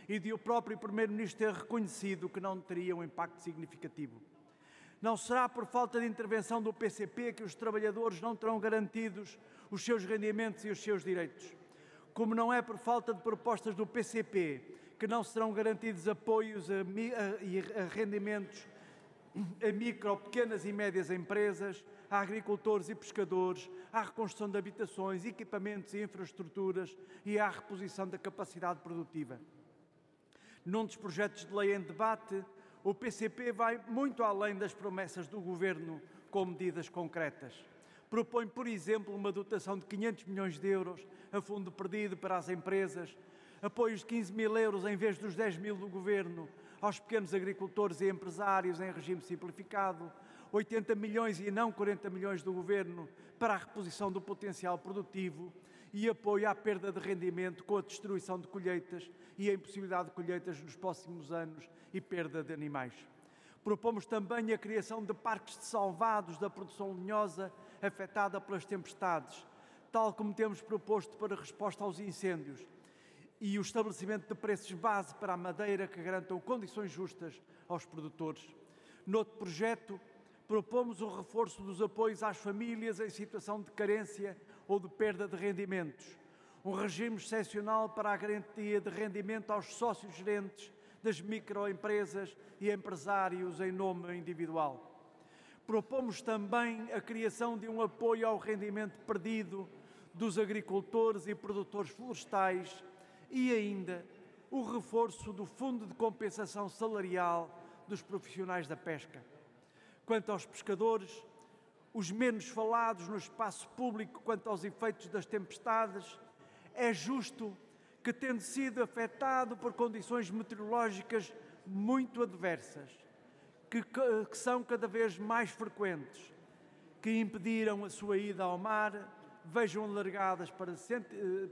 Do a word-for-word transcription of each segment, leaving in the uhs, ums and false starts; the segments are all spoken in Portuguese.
e de o próprio Primeiro-Ministro ter reconhecido que não teria um impacto significativo. Não será por falta de intervenção do P C P que os trabalhadores não terão garantidos os seus rendimentos e os seus direitos, como não é por falta de propostas do P C P que não serão garantidos apoios a, a, a rendimentos a micro, pequenas e médias empresas, a agricultores e pescadores, à reconstrução de habitações, equipamentos e infraestruturas e à reposição da capacidade produtiva. Num dos projetos de lei em debate, o P C P vai muito além das promessas do Governo com medidas concretas. Propõe, por exemplo, uma dotação de quinhentos milhões de euros a fundo perdido para as empresas, apoios de quinze mil euros em vez dos dez mil do Governo aos pequenos agricultores e empresários em regime simplificado, oitenta milhões e não quarenta milhões do Governo para a reposição do potencial produtivo e apoio à perda de rendimento com a destruição de colheitas e a impossibilidade de colheitas nos próximos anos e perda de animais. Propomos também a criação de parques de salvados da produção linhosa afetada pelas tempestades, tal como temos proposto para a resposta aos incêndios, e o estabelecimento de preços base para a madeira que garantam condições justas aos produtores. Noutro projeto, propomos o reforço dos apoios às famílias em situação de carência ou de perda de rendimentos, um regime excepcional para a garantia de rendimento aos sócios gerentes das microempresas e empresários em nome individual. Propomos também a criação de um apoio ao rendimento perdido dos agricultores e produtores florestais e ainda o reforço do Fundo de Compensação Salarial dos profissionais da pesca. Quanto aos pescadores, os menos falados no espaço público quanto aos efeitos das tempestades, é justo que, tendo sido afetado por condições meteorológicas muito adversas, que, que são cada vez mais frequentes, que impediram a sua ida ao mar, vejam alargadas para cento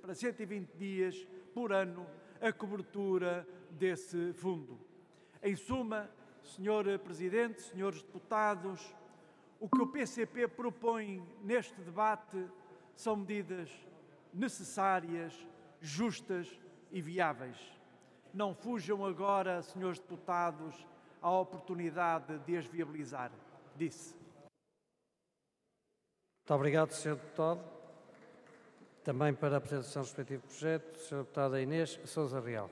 e vinte dias por ano a cobertura desse fundo. Em suma, senhor Presidente, senhores deputados, o que o P C P propõe neste debate são medidas necessárias, justas e viáveis. Não fujam agora, senhores deputados, à oportunidade de as viabilizar. Disse. Muito obrigado, senhor Deputado. Também para a apresentação do respectivo projeto, senhora Deputada Inês Sousa Real.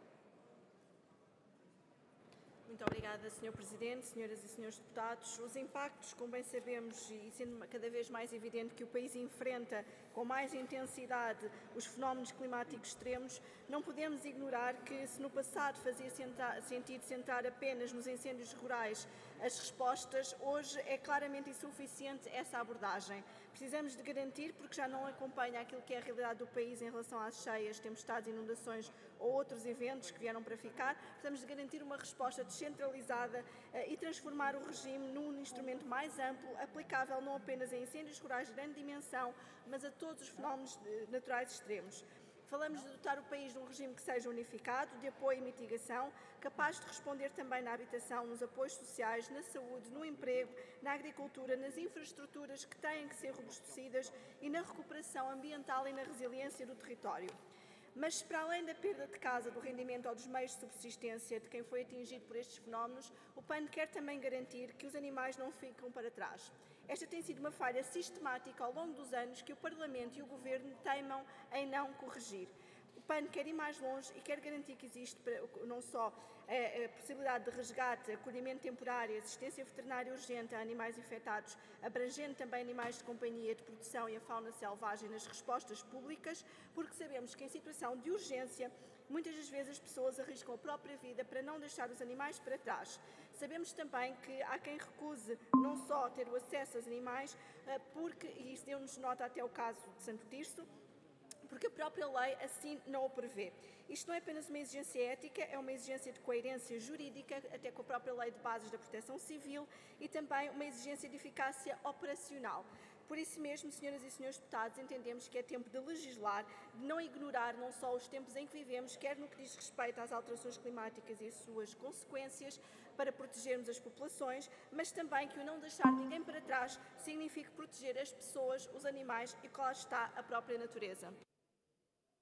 Muito obrigada, senhor Presidente, senhoras e senhores deputados. Os impactos, como bem sabemos, e sendo cada vez mais evidente que o país enfrenta com mais intensidade os fenómenos climáticos extremos, não podemos ignorar que, se no passado fazia sentido centrar apenas nos incêndios rurais as respostas, hoje é claramente insuficiente essa abordagem. Precisamos de garantir, porque já não acompanha aquilo que é a realidade do país em relação às cheias, tempestades, inundações ou outros eventos que vieram para ficar, precisamos de garantir uma resposta descentralizada uh, e transformar o regime num instrumento mais amplo, aplicável não apenas a incêndios rurais de grande dimensão, mas a todos os fenómenos uh, naturais extremos. Falamos de dotar o país de um regime que seja unificado, de apoio e mitigação, capaz de responder também na habitação, nos apoios sociais, na saúde, no emprego, na agricultura, nas infraestruturas que têm que ser robustecidas e na recuperação ambiental e na resiliência do território. Mas, para além da perda de casa, do rendimento ou dos meios de subsistência de quem foi atingido por estes fenómenos, o P A N quer também garantir que os animais não ficam para trás. Esta tem sido uma falha sistemática ao longo dos anos que o Parlamento e o Governo teimam em não corrigir. O P A N quer ir mais longe e quer garantir que existe não só a, a possibilidade de resgate, acolhimento temporário, assistência veterinária urgente a animais infectados, abrangendo também animais de companhia, de produção e a fauna selvagem nas respostas públicas, porque sabemos que em situação de urgência, muitas das vezes as pessoas arriscam a própria vida para não deixar os animais para trás. Sabemos também que há quem recuse não só ter o acesso aos animais, porque, e isso deu-nos nota até o caso de Santo Tirso, porque a própria lei assim não o prevê. Isto não é apenas uma exigência ética, é uma exigência de coerência jurídica, até com a própria Lei de Bases da Proteção Civil, e também uma exigência de eficácia operacional. Por isso mesmo, senhoras e senhores deputados, entendemos que é tempo de legislar, de não ignorar não só os tempos em que vivemos, quer no que diz respeito às alterações climáticas e as suas consequências, para protegermos as populações, mas também que o não deixar ninguém para trás significa proteger as pessoas, os animais e, claro está, a própria natureza.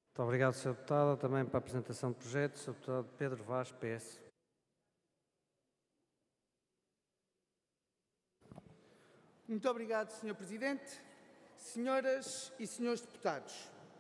Muito obrigado, senhor Deputado. Também para a apresentação do projeto, senhor Deputado Pedro Vaz, P S. Muito obrigado, senhor Presidente. Senhoras e senhores deputados,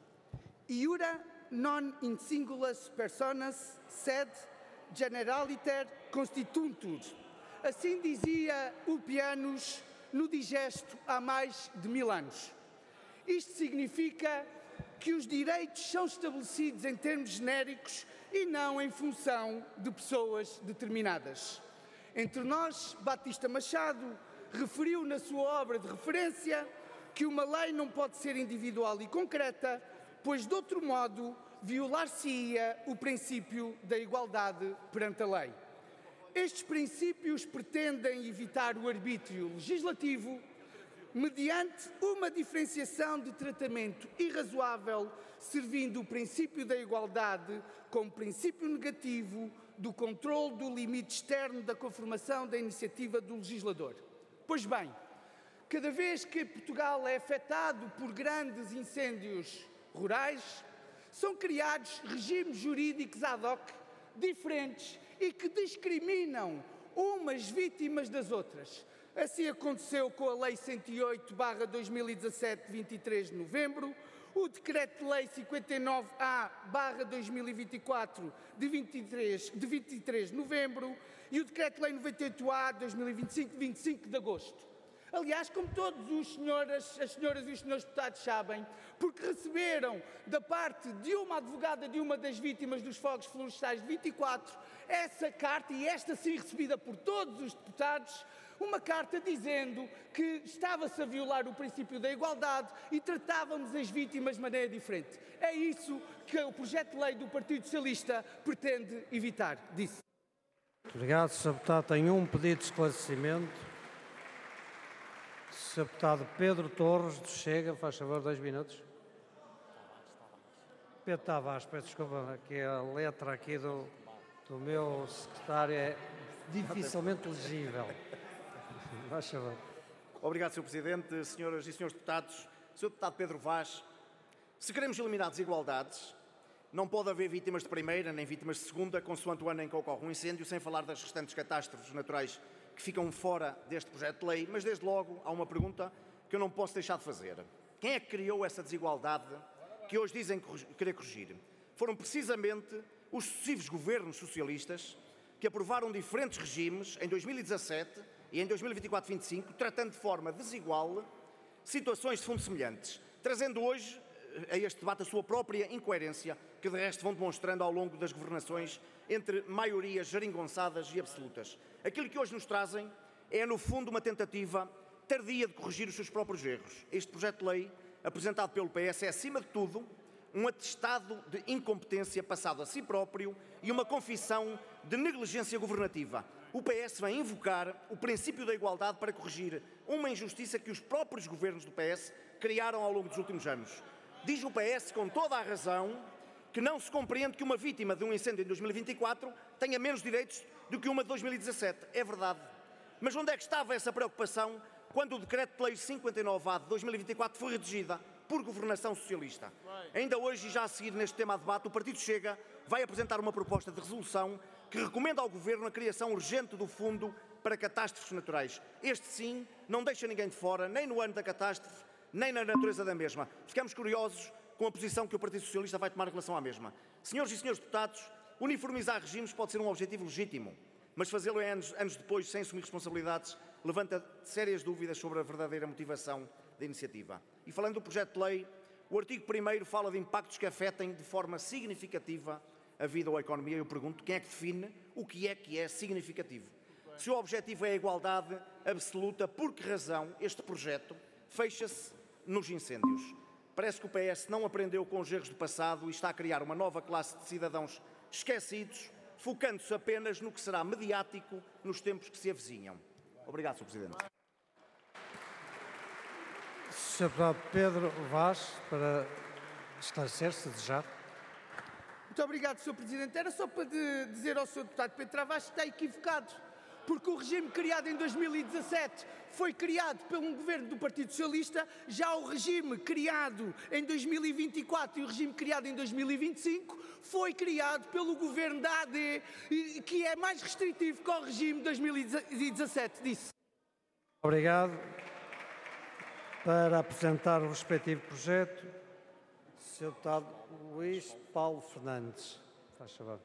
iura non in singulas personas sed generaliter constituuntur. Assim dizia Ulpianus no Digesto há mais de mil anos. Isto significa que os direitos são estabelecidos em termos genéricos e não em função de pessoas determinadas. Entre nós, Batista Machado referiu na sua obra de referência que uma lei não pode ser individual e concreta, pois, de outro modo, violar-se-ia o princípio da igualdade perante a lei. Estes princípios pretendem evitar o arbítrio legislativo mediante uma diferenciação de tratamento irrazoável, servindo o princípio da igualdade como princípio negativo do controle do limite externo da conformação da iniciativa do legislador. Pois bem, cada vez que Portugal é afetado por grandes incêndios rurais, são criados regimes jurídicos ad hoc diferentes e que discriminam umas vítimas das outras. Assim aconteceu com a Lei cento e oito barra dois mil e dezassete, de vinte e três de novembro, o Decreto-Lei cinquenta e nove A barra dois mil e vinte e quatro, de vinte e três, de vinte e três de novembro, e o Decreto-Lei noventa e oito A de dois mil e vinte e cinco, de vinte e cinco de agosto. Aliás, como todos os senhoras, as senhoras e os senhores deputados sabem, porque receberam da parte de uma advogada de uma das vítimas dos fogos florestais de vinte e quatro, essa carta, e esta sim recebida por todos os deputados, uma carta dizendo que estava-se a violar o princípio da igualdade e tratávamos as vítimas de maneira diferente. É isso que o projeto de lei do Partido Socialista pretende evitar, disse. Muito obrigado, senhor Deputado. Tenho um pedido de esclarecimento. senhor Deputado Pedro Torres, do Chega, faz favor, dois minutos. Pedro Tavares, peço desculpa, aqui a letra aqui do, do meu secretário é dificilmente legível. Faz favor. Obrigado, senhor Presidente, senhoras e senhores deputados. senhor Deputado Pedro Vaz, se queremos eliminar desigualdades, não pode haver vítimas de primeira nem vítimas de segunda, consoante o ano em que ocorre um incêndio, sem falar das restantes catástrofes naturais que ficam fora deste projeto de lei, mas desde logo há uma pergunta que eu não posso deixar de fazer. Quem é que criou essa desigualdade que hoje dizem querer corrigir? Foram precisamente os sucessivos governos socialistas que aprovaram diferentes regimes em dois mil e dezassete e em dois mil e vinte e quatro vinte e cinco, tratando de forma desigual situações de fundo semelhantes, trazendo hoje a este debate a sua própria incoerência, que de resto vão demonstrando ao longo das governações entre maiorias geringonçadas e absolutas. Aquilo que hoje nos trazem é, no fundo, uma tentativa tardia de corrigir os seus próprios erros. Este projeto de lei, apresentado pelo P S, é, acima de tudo, um atestado de incompetência passado a si próprio e uma confissão de negligência governativa. O P S vem invocar o princípio da igualdade para corrigir uma injustiça que os próprios governos do P S criaram ao longo dos últimos anos. Diz o P S, com toda a razão, que não se compreende que uma vítima de um incêndio em dois mil e vinte e quatro tenha menos direitos do que uma de dois mil e dezassete. É verdade. Mas onde é que estava essa preocupação quando o Decreto-Lei cinquenta e nove A de dois mil e vinte e quatro foi redigida por governação socialista? Ainda hoje, e já a seguir neste tema a debate, o Partido Chega vai apresentar uma proposta de resolução que recomenda ao Governo a criação urgente do Fundo para Catástrofes Naturais. Este, sim, não deixa ninguém de fora, nem no ano da catástrofe, nem na natureza da mesma. Ficamos curiosos com a posição que o Partido Socialista vai tomar em relação à mesma. Senhoras e senhores deputados, uniformizar regimes pode ser um objetivo legítimo, mas fazê-lo em anos, anos depois, sem assumir responsabilidades, levanta sérias dúvidas sobre a verdadeira motivação da iniciativa. E falando do projeto de lei, o artigo primeiro fala de impactos que afetem de forma significativa a vida ou a economia. Eu pergunto, quem é que define o que é que é significativo? Se o objetivo é a igualdade absoluta, por que razão este projeto fecha-se nos incêndios? Parece que o P S não aprendeu com os erros do passado e está a criar uma nova classe de cidadãos esquecidos, focando-se apenas no que será mediático nos tempos que se avizinham. Obrigado, senhor Presidente. senhor Deputado Pedro Vaz, para esclarecer, se desejar. Muito obrigado, senhor Presidente. Era só para de dizer ao senhor Deputado Pedro Tavares que está equivocado. porque o regime criado em dois mil e dezassete foi criado por um governo do Partido Socialista, já o regime criado em dois mil e vinte e quatro e o regime criado em dois mil e vinte e cinco foi criado pelo governo da A D, que é mais restritivo que o regime de dois mil e dezassete, disse. Obrigado. Para apresentar o respectivo projeto, senhor Deputado Luís Paulo Fernandes. Faz favor.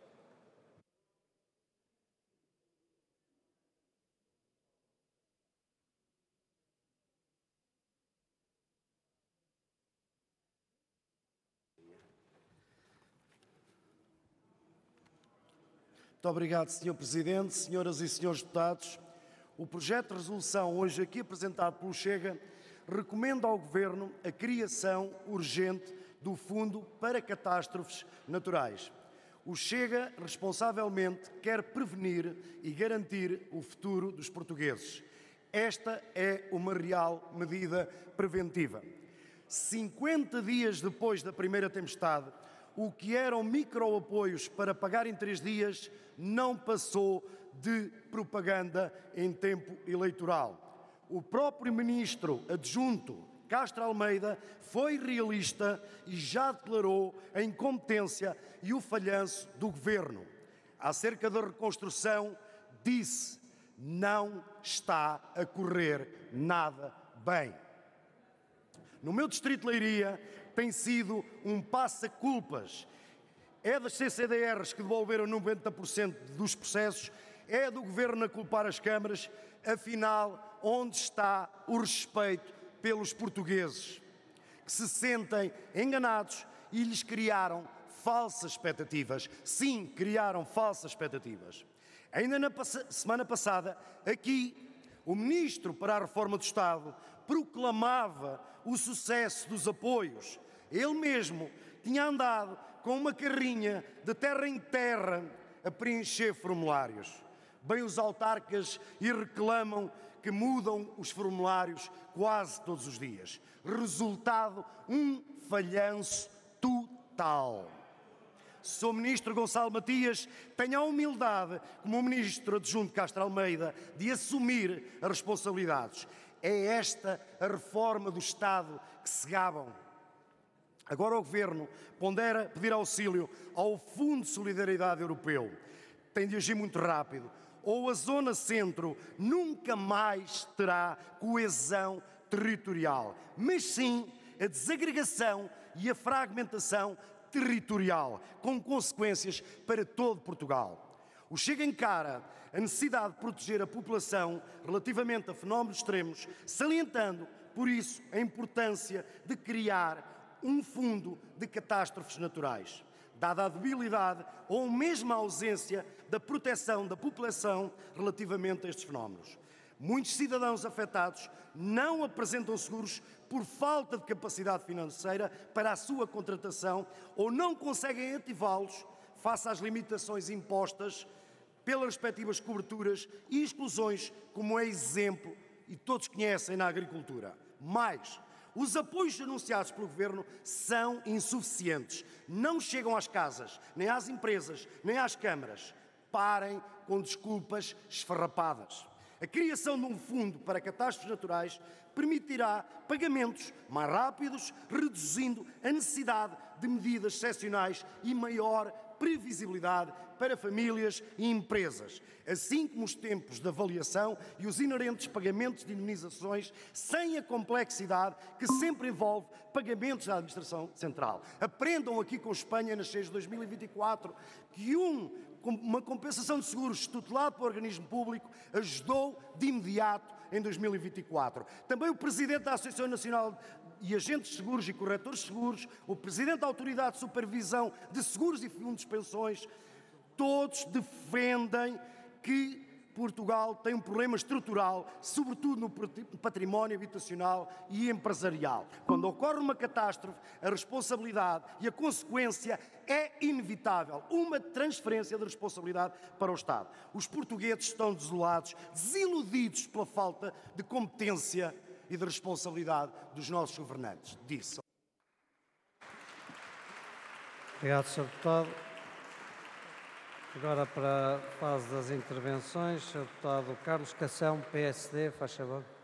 Muito obrigado, senhor Presidente, senhoras e senhores deputados. O projeto de resolução hoje aqui apresentado pelo Chega recomenda ao Governo a criação urgente do Fundo para Catástrofes Naturais. O Chega, responsavelmente, quer prevenir e garantir o futuro dos portugueses. Esta é uma real medida preventiva. cinquenta dias depois da primeira tempestade, o que eram microapoios para pagar em três dias não passou de propaganda em tempo eleitoral. O próprio ministro adjunto, Castro Almeida, foi realista e já declarou a incompetência e o falhanço do Governo. Acerca da reconstrução, disse: não está a correr nada bem. No meu distrito de Leiria tem sido um passa-culpas. É das C C D Rs que devolveram noventa por cento dos processos, é do Governo a culpar as câmaras. Afinal, onde está o respeito pelos portugueses, que se sentem enganados e lhes criaram falsas expectativas? Sim, criaram falsas expectativas. Ainda na semana passada, aqui, o Ministro para a Reforma do Estado proclamava o sucesso dos apoios. Ele mesmo tinha andado com uma carrinha de terra em terra a preencher formulários. Bem, os autarcas e reclamam que mudam os formulários quase todos os dias. Resultado, um falhanço total. Se o Ministro Gonçalo Matias tem a humildade, como o Ministro adjunto Castro Almeida, de assumir as responsabilidades. É esta a reforma do Estado que se gabam. Agora o Governo pondera pedir auxílio ao Fundo de Solidariedade Europeu. Tem de agir muito rápido, ou a Zona Centro nunca mais terá coesão territorial, mas sim a desagregação e a fragmentação territorial, com consequências para todo Portugal. O Chega encara a necessidade de proteger a população relativamente a fenómenos extremos, salientando, por isso, a importância de criar um fundo de catástrofes naturais. Dada a debilidade ou mesmo a ausência da proteção da população relativamente a estes fenómenos. Muitos cidadãos afetados não apresentam seguros por falta de capacidade financeira para a sua contratação ou não conseguem ativá-los face às limitações impostas pelas respectivas coberturas e exclusões, como é exemplo, e todos conhecem na agricultura. Mais, os apoios anunciados pelo Governo são insuficientes. Não chegam às casas, nem às empresas, nem às câmaras. Parem com desculpas esfarrapadas. A criação de um fundo para catástrofes naturais permitirá pagamentos mais rápidos, reduzindo a necessidade de medidas excepcionais e maior previsibilidade para famílias e empresas, assim como os tempos de avaliação e os inerentes pagamentos de indemnizações, sem a complexidade que sempre envolve pagamentos da Administração Central. Aprendam aqui com Espanha, nas cheias de dois mil e vinte e quatro, que um, uma compensação de seguros tutelado pelo organismo público ajudou de imediato em dois mil e vinte e quatro. Também o Presidente da Associação Nacional e Agentes de Seguros e Corretores de Seguros, o Presidente da Autoridade de Supervisão de Seguros e Fundos de Pensões, todos defendem que Portugal tem um problema estrutural, sobretudo no património habitacional e empresarial. Quando ocorre uma catástrofe, a responsabilidade e a consequência é inevitável. Uma transferência de responsabilidade para o Estado. Os portugueses estão desolados, desiludidos pela falta de competência e de responsabilidade dos nossos governantes. Disse. Obrigado, senhor Deputado. Agora para a fase das intervenções, o deputado Carlos Cação, P S D, faz favor.